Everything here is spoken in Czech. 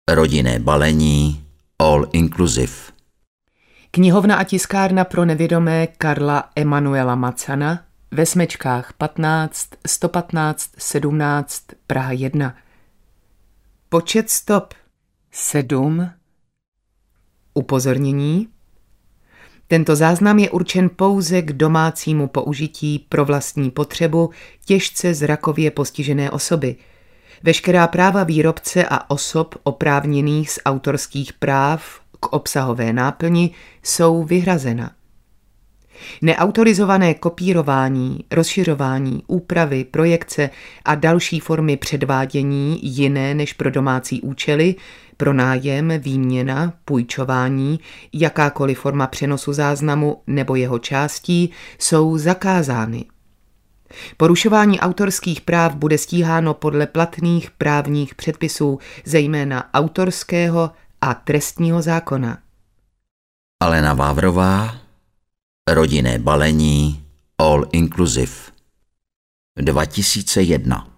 Rodinné balení all inclusive. Knihovna a tiskárna pro nevědomé Karla Emanuela Macana ve Smečkách 15 115 17 Praha 1. Počet stop 7. Upozornění. Tento záznam je určen pouze k domácímu použití pro vlastní potřebu těžce zrakově postižené osoby. Veškerá práva výrobce a osob oprávněných z autorských práv k obsahové náplni jsou vyhrazena. Neautorizované kopírování, rozšiřování, úpravy, projekce a další formy předvádění jiné než pro domácí účely, pronájem, výměna, půjčování, jakákoliv forma přenosu záznamu nebo jeho částí jsou zakázány. Porušování autorských práv bude stíháno podle platných právních předpisů, zejména autorského a trestního zákona. Alena Vávrová, Rodinné balení all inclusive. 2001.